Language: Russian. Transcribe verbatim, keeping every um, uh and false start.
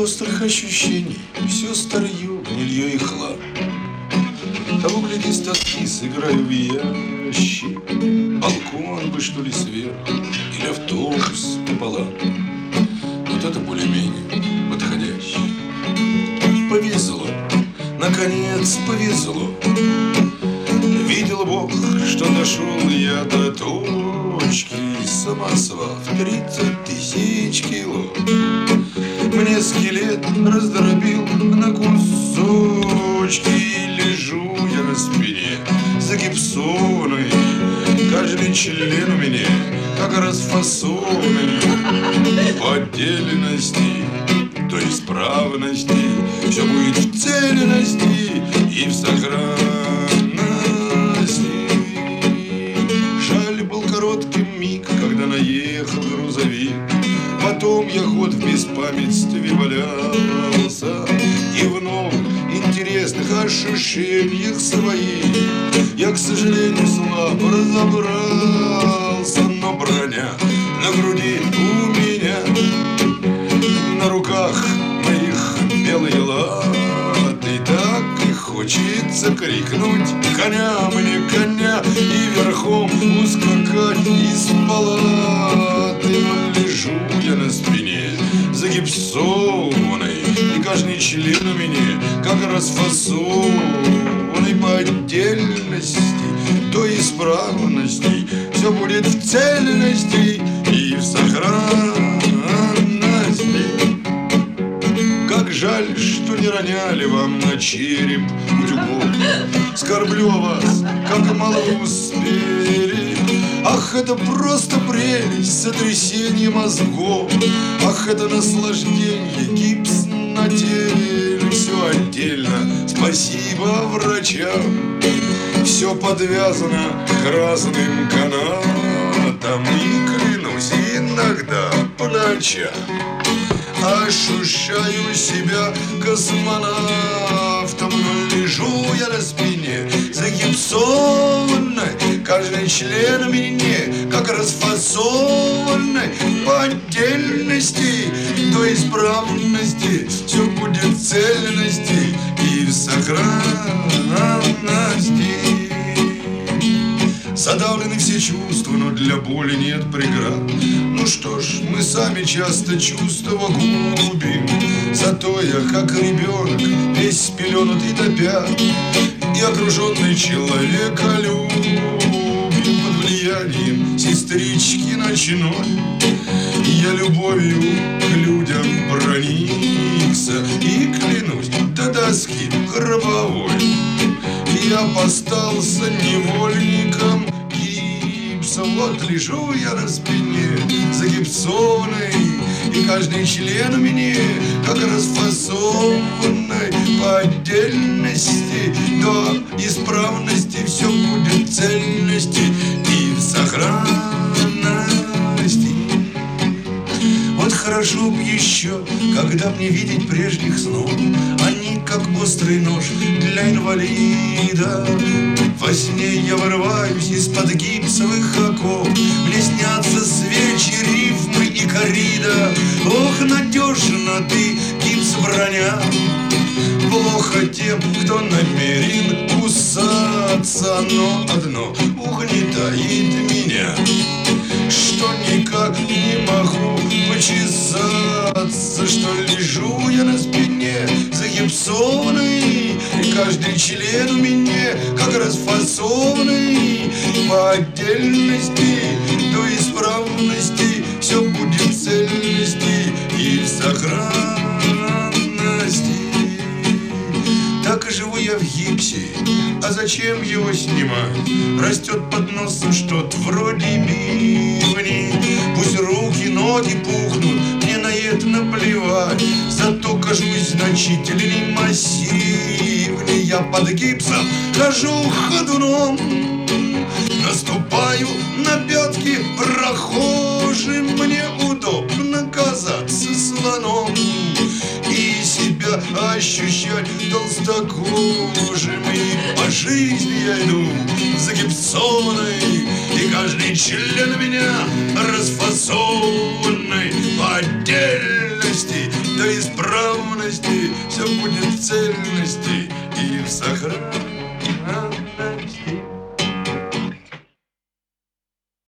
острых ощущений, все старье, гнилье и хлам. Того, гляди, с тоски сыграю в ящик. Балкон бы, что ли, сверху, или автобус пополам. Вот это более-менее подходящее. Повезло, наконец повезло. Видел Бог, что дошел я до точки. Самосвал в тридцать тысяч кило. Мне скелет раздробил на кусочки. Лежу я на спине загипсованный. Каждый член у меня как расфасованный. По отдельности, то исправности. Все будет в цельности и в сохранности. Жаль, был короткий миг, когда наехал грузовик. Потом я ход в беспамятстве валялся. И в новых интересных ощущениях своих я, к сожалению, слабо разобрался. Но броня на груди у меня, на руках моих белые латы. Так и хочется крикнуть: коня мне, коня! И верхом ускакать из палаты. Лежу я на спине загипсованный, и каждый член у меня как расфасованный. По отдельности, то исправности. Все будет в цельности и в сохранности. Как жаль, что не роняли вам на череп утюгов. Скорблю о вас, как мало успели. Ах, это просто прелесть, сотрясение мозгов. Ах, это наслаждение, гипс на теле. Все отдельно, спасибо врачам. Все подвязано красным канатом. И клянусь, иногда по ночам ощущаю себя космонавтом. Лежу я на спине загипсованной. Каждый член в меня как расфасованный. По отдельности, то исправности. Все будет в цельности и в сохранности. Задавлены все чувства, но для боли нет преград. Ну что ж, мы сами часто чувства губим. Зато я, как ребенок, весь спеленутый до пят, и окруженный человеколюбием. Под влиянием сестрички ночной я любовью к людям проникся. И клянусь, до доски гробовой я постался невольником гипса. Вот лежу я на спине загипсованный, и каждый член у меня как расфасованный. По отдельности до исправности. Все будет в цельности и в сохранности. Вот хорошо б еще, когда б не видеть прежних снов. Они как острый нож для инвалида. Во сне я вырываюсь из-под гипсовых оков. Мне снятся свечи, рифмы и коррида. Ох, надежно ты, гипс, броня. Плохо тем, кто намерен кусаться. Но одно угнетает меня, что никак не могу почесаться. Что лежу я на спине загипсованный, и каждый член у меня как расфасованный. По отдельности, до исправности. Все будет в цельности и в сохранности. Так и живу я в гипсе, а зачем его снимать? Растет под носом что-то вроде бивни. Пусть руки, ноги пухнут, мне на это наплевать. Зато кажусь значительней, массивней. Я под гипсом хожу ходуном, наступаю на пятки прохожим. Мне удобно казаться слоном и себя ощущать толстокожим. И по жизни я иду загипсованный, и каждый член меня расфасованный. По отдельности, да исправно верности все будет в цельности и в сохранности.